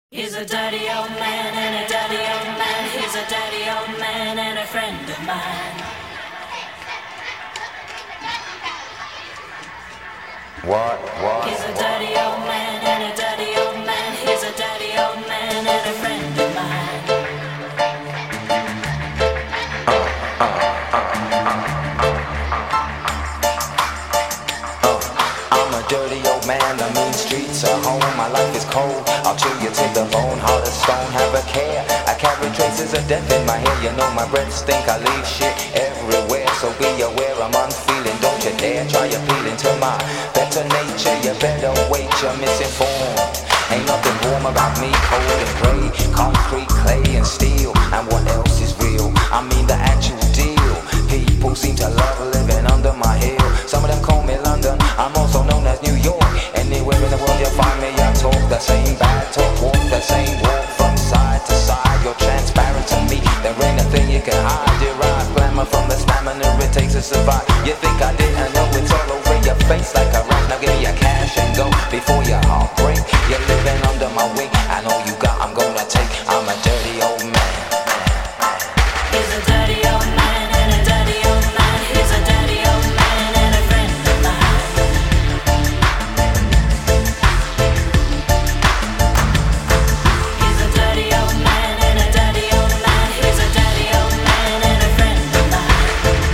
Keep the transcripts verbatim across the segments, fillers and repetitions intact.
He's a dirty old man and a dirty old man. He's a dirty old man and a friend of mine. What? What? He's a dirty old man and a dirty old man. He's a dirty old man and a friend of mine. Uh, uh, uh, uh, uh. I'm a dirty old man, the mean streets are home. My life is cold, I'll chill you to the bone. Heart of stone, have a care. I carry traces of death in my hair. You know my breath stink, I leave shit everywhere. So be aware, I'm unfeeling. Don't you dare try appealing to my better nature. You better wait, you're misinformed. Ain't nothing warm about me, cold and grey. Concrete, clay and steel. And what else is real? I mean the actual deal. People seem to love living under my heel. Some of them call me London, I'm also known as New York. Anywhere in the world you find me, I talk the same bad talk, walk the same walk from side to side. You're transparent to me, there ain't a thing you can hide. Derive glamour from the stamina it takes to survive. You think I didn't know it's all over your face like a rock. Now give me your cash and go before your heart break. You're living under my wing, and all you got I'm gonna take. I'm a dirty old man. He's a dirty old man and a dirty old man. He's a dirty old man and a friend of mine. He's a dirty old man and a dirty old man. He's a dirty old man and a friend of mine.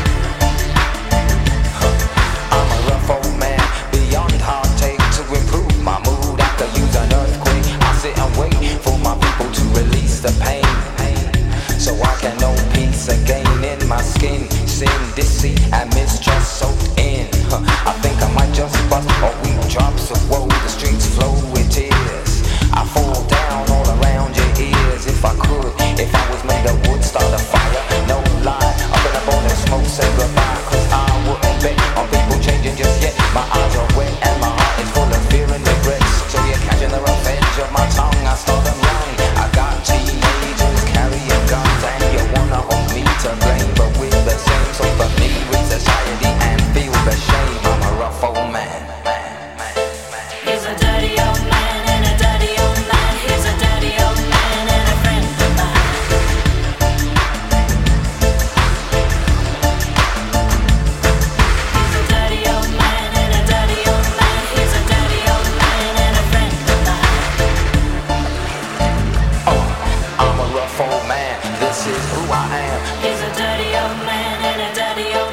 I'm a rough old man, beyond hard take to improve my mood. I could use an earthquake. I sit and wait for my people to release the pain, so I can know peace again in my skin. Sin, deceit, and mistrust soaked in. Huh, I think I might just bust or weak drops of woe. The streets flow with tears. I fall down all around your ears. If I could, if I was made of wood, start a fire. No lie, up in the bone and smoke, say goodbye. Cause I wouldn't bet on people changing just yet. My eyes are wet and my heart is full of fear and regrets. So you're catching the rough edge of my tongue, I start them young. I got teenagers carrying guns, and you wanna hold me to blame, but we're the same. So for me, read society and feel the shame. I'm a rough old man. He's a dirty old man and a dirty old man. He's a dirty old man and a friend of mine. He's a dirty old man and a dirty old man. He's a dirty old man and a friend of mine. Oh, I'm a rough old man. This is who I am. He's a dirty old man and a dirty old